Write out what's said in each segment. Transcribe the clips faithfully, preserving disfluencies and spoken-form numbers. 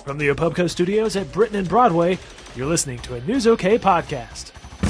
From the Apubco Studios at Britain and Broadway, you're listening to a News OK podcast.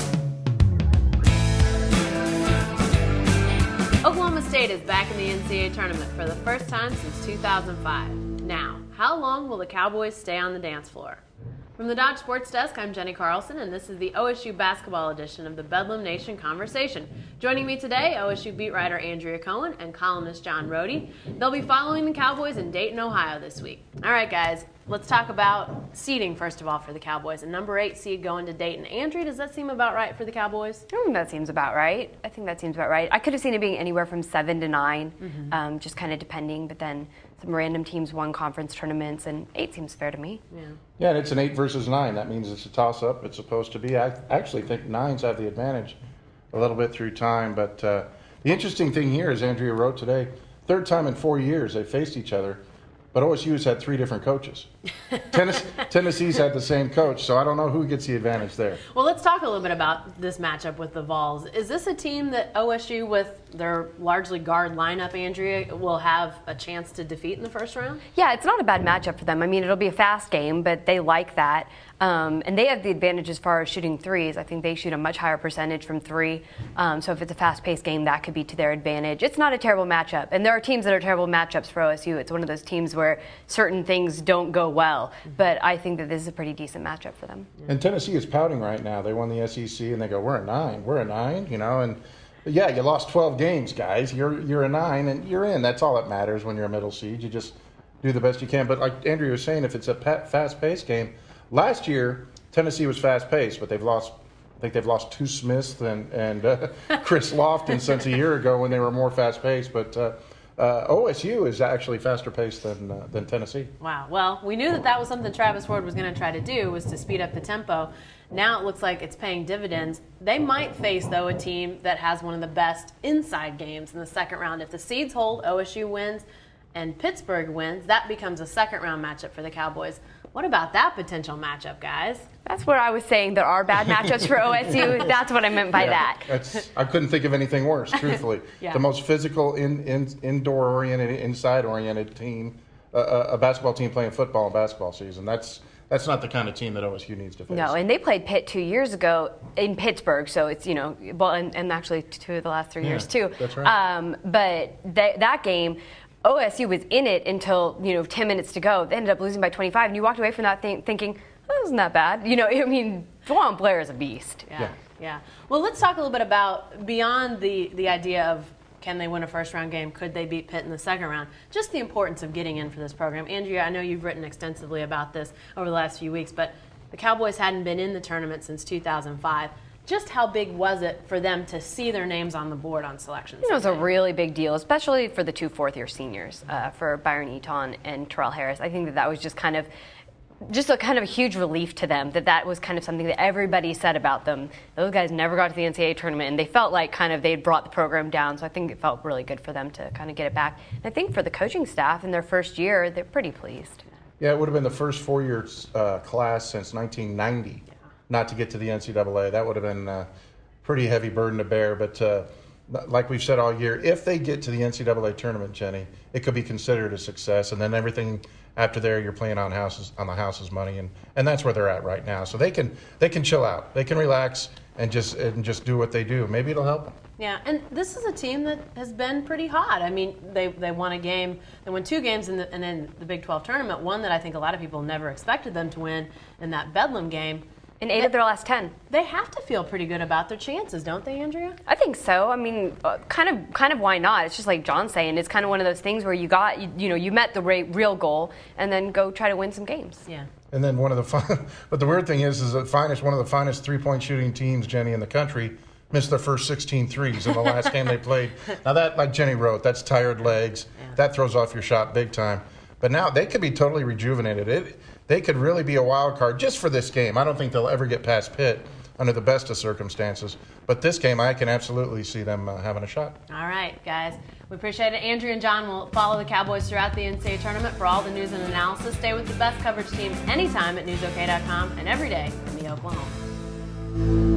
Oklahoma State is back in the N C double A tournament for the first time since two thousand five. Now, how long will the Cowboys stay on the dance floor? From the Dodge Sports Desk, I'm Jenny Carlson, and this is the O S U basketball edition of the Bedlam Nation Conversation. Joining me today, O S U beat writer Andrea Cohen and columnist John Rohde. They'll be following the Cowboys in Dayton, Ohio this week. All right, guys, let's talk about seeding, first of all, for the Cowboys. A number eight seed going to Dayton. Andrea, does that seem about right for the Cowboys? I think that seems about right. I think that seems about right. I could have seen it being anywhere from seven to nine, mm-hmm. um, just kind of depending, but then some random teams won conference tournaments, and eight seems fair to me. Yeah, yeah, and it's an eight versus nine. That means it's a toss-up. It's supposed to be. I actually think nines have the advantage a little bit through time. But uh, the interesting thing here, as Andrea wrote today, third time in four years they faced each other, but O S U's had three different coaches. Tennessee, Tennessee's had the same coach, so I don't know who gets the advantage there. Well, let's talk a little bit about this matchup with the Vols. Is this a team that O S U, with their largely guard lineup, Andrea, will have a chance to defeat in the first round? Yeah, it's not a bad matchup for them. I mean, it'll be a fast game, but they like that. Um, and they have the advantage as far as shooting threes. I think they shoot a much higher percentage from three. Um, so if it's a fast-paced game, that could be to their advantage. It's not a terrible matchup. And there are teams that are terrible matchups for O S U. It's one of those teams where certain things don't go well. But I think that this is a pretty decent matchup for them. And Tennessee is pouting right now. They won the S E C, and they go, we're a nine. We're a nine, you know. And, yeah, you lost twelve games, guys. You're, you're a nine, and you're in. That's all that matters when you're a middle seed. You just do the best you can. But like Andrea was saying, if it's a fast-paced game, last year, Tennessee was fast-paced, but they've lost, I think they've lost two Smiths and, and uh, Chris Lofton since a year ago when they were more fast-paced. But uh, uh, O S U is actually faster-paced than uh, than Tennessee. Wow. Well, we knew that that was something Travis Ford was going to try to do, was to speed up the tempo. Now it looks like it's paying dividends. They might face, though, a team that has one of the best inside games in the second round. If the seeds hold, O S U wins, and Pittsburgh wins, that becomes a second-round matchup for the Cowboys. What about that potential matchup, guys? That's what I was saying. There are bad matchups for O S U. That's what I meant by yeah, that. That's, I couldn't think of anything worse, truthfully. yeah. The most physical, in, in, indoor-oriented, inside-oriented team, uh, a basketball team playing football in basketball season. That's that's not the kind of team that O S U needs to face. No, and they played Pitt two years ago in Pittsburgh, so it's, you know, well, and, and actually two of the last three yeah, years, too. That's right. Um, but they, that game, O S U was in it until, you know, ten minutes to go. They ended up losing by twenty-five, and you walked away from that thing thinking, that wasn't that bad. You know, I mean, Juwan Blair is a beast. Yeah, yeah. yeah. Well, let's talk a little bit about, beyond the, the idea of can they win a first-round game, could they beat Pitt in the second round, just the importance of getting in for this program. Andrea, I know you've written extensively about this over the last few weeks, but the Cowboys hadn't been in the tournament since two thousand five. Just how big was it for them to see their names on the board on selections? You know, it was a really big deal, especially for the two fourth-year seniors, uh, for Byron Eaton and Terrell Harris. I think that that was just kind of just a kind of a huge relief to them, that that was kind of something that everybody said about them. Those guys never got to the N C double A tournament, and they felt like kind of they'd brought the program down, so I think it felt really good for them to kind of get it back. And I think for the coaching staff in their first year, they're pretty pleased. Yeah, it would have been the first four-year uh, class since nineteen ninety. Not to get to the N C double A. That would have been a pretty heavy burden to bear. But uh, like we've said all year, if they get to the N C double A tournament, Jenny, it could be considered a success. And then everything after there, you're playing on houses on the house's money, and, and that's where they're at right now. So they can they can chill out, they can relax, and just and just do what they do. Maybe it'll help them. Yeah, and this is a team that has been pretty hot. I mean, they they won a game, they won two games in the, and then the Big twelve tournament, one that I think a lot of people never expected them to win in that Bedlam game. In eight they, of their last ten. They have to feel pretty good about their chances, don't they, Andrea? I think so. I mean, uh, kind of kind of why not? It's just like John's saying. It's kind of one of those things where you got, you, you know, you met the re- real goal and then go try to win some games. Yeah. And then one of the fun, but the weird thing is, is that finest, one of the finest three-point shooting teams, Jenny, in the country, missed their first sixteen threes in the last game they played. Now that, like Jenny wrote, that's tired legs. Yeah. That throws off your shot big time. But now they could be totally rejuvenated. It, they could really be a wild card just for this game. I don't think they'll ever get past Pitt under the best of circumstances. But this game, I can absolutely see them uh, having a shot. All right, guys. We appreciate it. Andrea and John will follow the Cowboys throughout the N C double A tournament. For all the news and analysis, stay with the best coverage teams anytime at news ok dot com and every day in the Oklahoma.